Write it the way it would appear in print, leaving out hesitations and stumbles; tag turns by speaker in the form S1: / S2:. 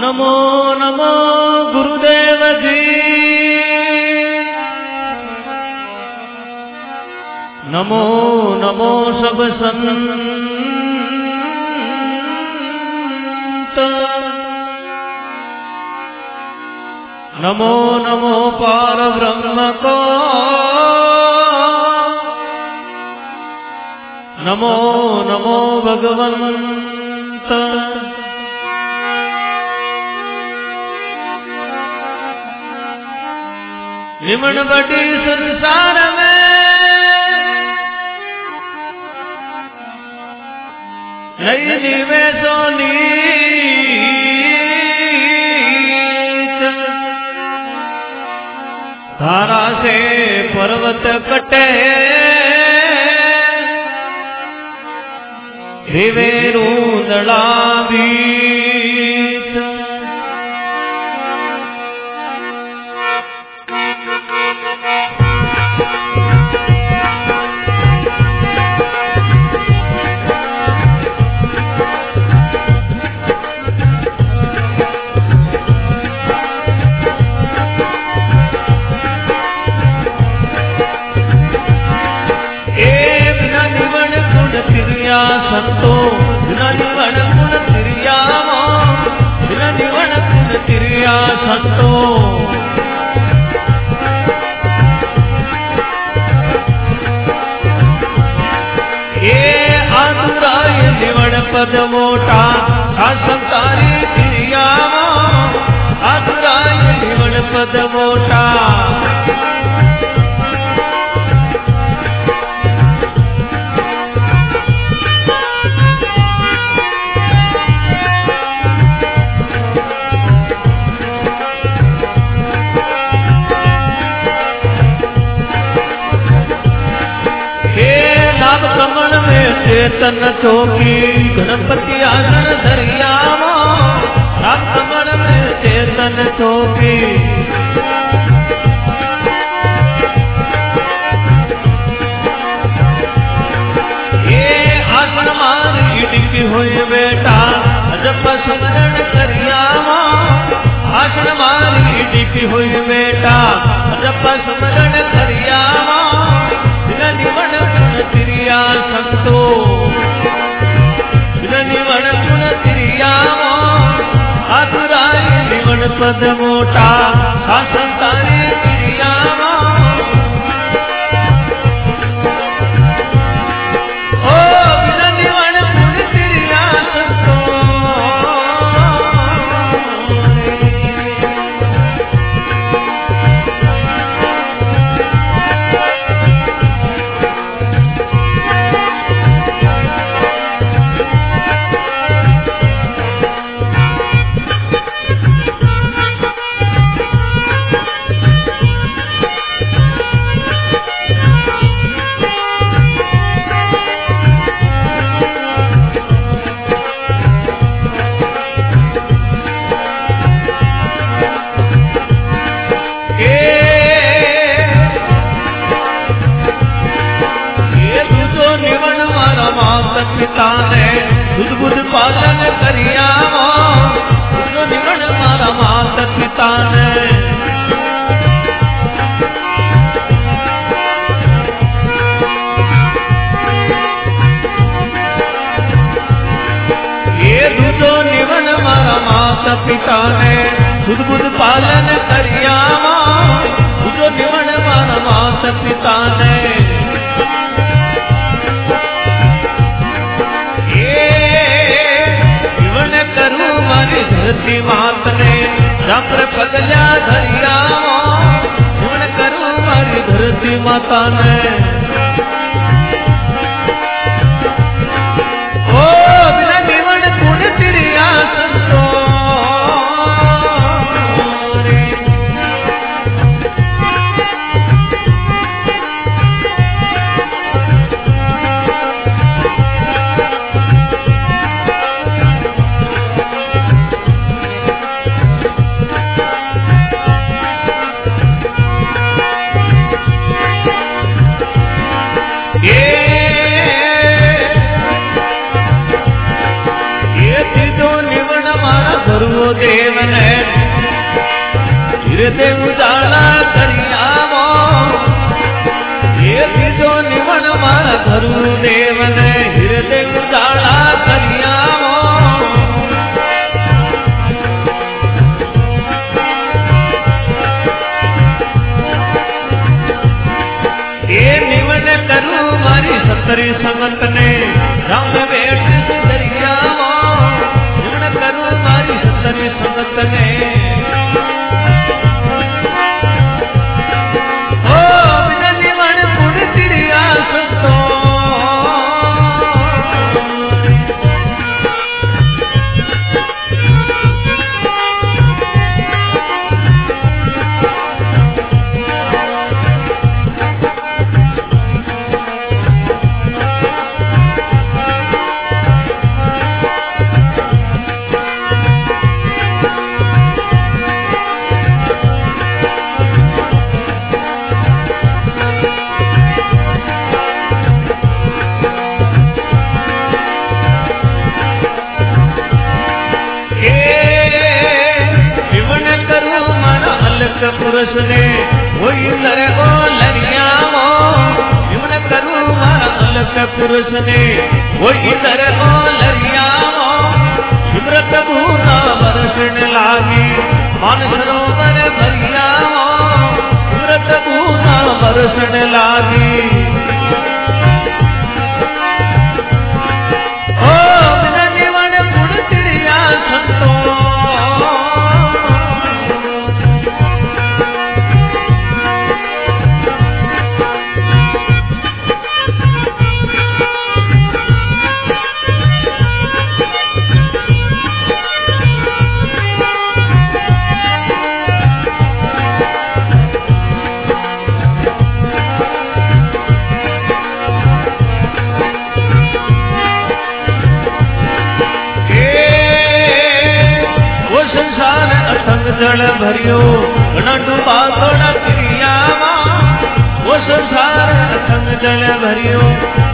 S1: नमो नमो गुरुदेव जी, नमो नमो सब संत, नमो नमो पार ब्रह्म को, नमो नमो भगवंत। निमन बड़ी संसार में नई निवेशो नीच, धारा से पर्वत कटे हिवेरू दड़ा बीच। संतो बिना निवण गुण तिरिया बिना निवण गुण तिरिया संतो, ये आतुराय निवण पद मोटा संतारी तिरिया, आतुराय निवण पद मोटा। कमल में चेतन चौकी गणपति आसन धरिया, कमल में चेतन चौकी। ये आसन मार इडकी हुई बेटा जब स्मरण करिया, आसन मार इडकी हुई बेटा जब स्मरण करिया, बिना निवण गुण तिरिया संतो, बिना निवण गुण तिरिया आतुराय निवण पद मोटा संतारी तिरिया। ओ बिना निवण गुण तिरिया संतो, पिता ने बुध बुध पालन करिया, निवण मारा मात पिता ने। ये दूधो निवण मारा मात पिता ने बुध बुध पालन करिया, दूधो निवण मारा मात पिता ने। धरती मात ने जापर पगल्या धरिया, निवण करूं मारी धरती माता ने। ओ बिना निवण गुण तिरिया संतो, देव करूं मारी सतरी संगत ने राम बेट दरिया जीवन करूं मारी सतरी संगत ने ओ बिना जीवन पुन तिरिया संतो पुरुष ने वही लरे ओ लरिया जीवन करूं मारा अलग पुरुष ने वही लरे ओ लरिया विमृत भूना बरसण लागी मान सरोवर भरिया विमृत भूना बरसण लागी ओ बिना जीवन पुन तिरिया संतो जल भरियो घना डूबा थोड़ा क्रिया वो संसार संग जल भरियो